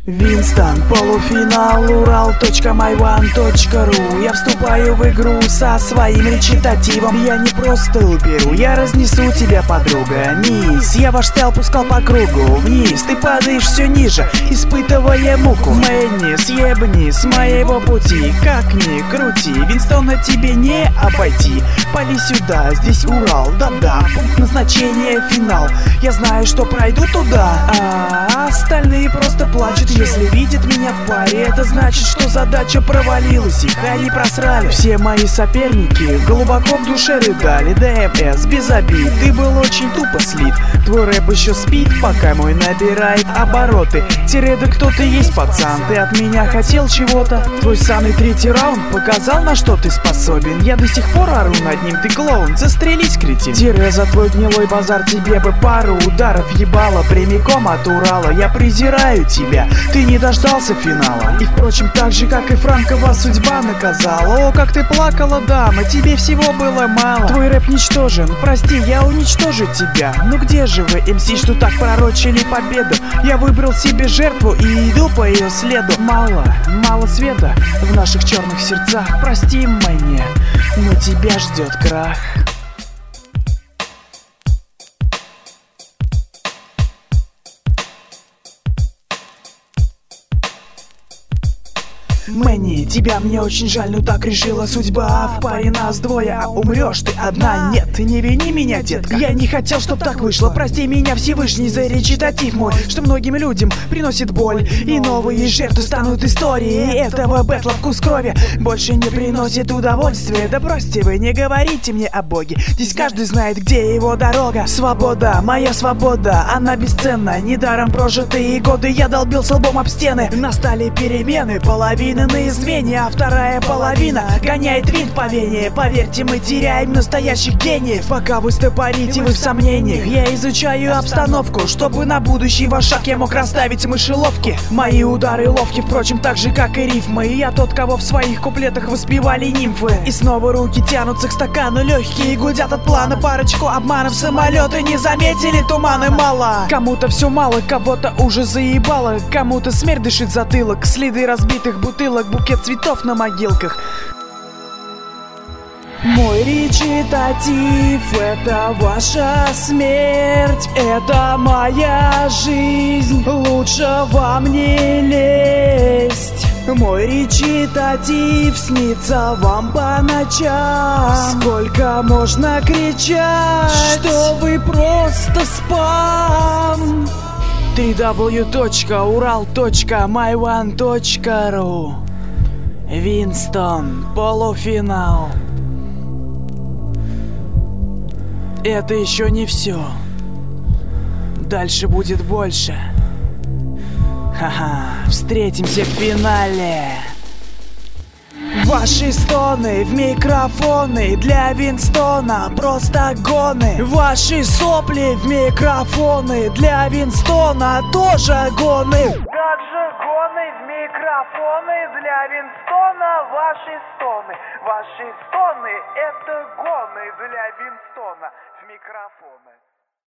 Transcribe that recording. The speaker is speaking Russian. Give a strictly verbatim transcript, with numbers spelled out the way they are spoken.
Винстон, полуфинал, урал точка май ван точка ру. Я вступаю в игру со своим речитативом. Я не просто уберу, я разнесу тебя, подруга. Низ, я ваш стайл пускал по кругу. Вниз, ты падаешь все ниже, испытывая муку. Мэнни, съебни с моего пути. Как ни крути, Винстона тебе не обойти. Пали сюда, здесь Урал, да-да, пункт назначения финал. Я знаю, что пройду туда, а остальные просто плачут. Если видят меня в паре, это значит, что задача провалилась, их они просрали. Все мои соперники глубоко в душе рыдали. ДМС, без обид, ты был очень тупо слит. Твой рэп еще спит, пока мой набирает обороты. Тире, да кто ты есть, пацан, ты от меня хотел чего-то? Твой самый третий раунд показал, на что ты способен. Я до сих пор ору над ним, ты клоун, застрелись, кретин. Тире, за твой гнилой базар тебе бы пару ударов ебало прямиком от Урала. Я презираю тебя, ты не дождался финала. И впрочем, так же, как и Франкова судьба наказала. О, как ты плакала, дама, тебе всего было мало. Твой рэп ничтожен, прости, я уничтожу тебя. Ну где же вы, эм си, что так пророчили победу? Я выбрал себе жертву и иду по ее следу. Мало, мало света в наших черных сердцах. Прости мне, но тебя ждет крах. Мэнни, тебя мне очень жаль, но так решила судьба. В паре нас двое, а умрешь ты одна. Нет, не вини меня, детка, я не хотел, чтоб так вышло. Прости меня, Всевышний, за речитатив мой, что многим людям приносит боль. И новые жертвы станут историей этого бэтла. Вкус крови больше не приносит удовольствия. Да бросьте вы, не говорите мне о Боге. Здесь каждый знает, где его дорога. Свобода, моя свобода, она бесценна. Недаром прожитые годы я долбился лбом об стены. Настали перемены, половина на измене, а вторая половина гоняет винт по вене. Поверьте, мы теряем настоящих гениев. Пока вы стопорите, вы в сомнениях. Я изучаю обстановку, чтобы на будущий ваш шаг я мог расставить мышеловки. Мои удары ловки, впрочем, так же, как и рифмы. И я тот, кого в своих куплетах воспевали нимфы. И снова руки тянутся к стакану, легкие гудят от плана. Парочку обманов самолеты не заметили, туманы мало. Кому-то все мало, кого-то уже заебало. Кому-то смерть дышит затылок, следы разбитых бутылок, букет цветов на могилках. Мой речитатив — это ваша смерть, это моя жизнь, лучше вам не лезть. Мой речитатив снится вам по ночам. Сколько можно кричать, что вы просто спам. дабл ю дабл ю дабл ю точка урал точка май ван точка ру. Винстон, полуфинал. Это еще не все. Дальше будет больше. Ха-ха, встретимся в финале. Ваши стоны в микрофоны для Винстона просто гоны. Ваши сопли в микрофоны для Винстона тоже гоны. Также гоны в микрофоны для Винстона. Ваши стоны, ваши стоны — это гоны для Винстона в микрофоны.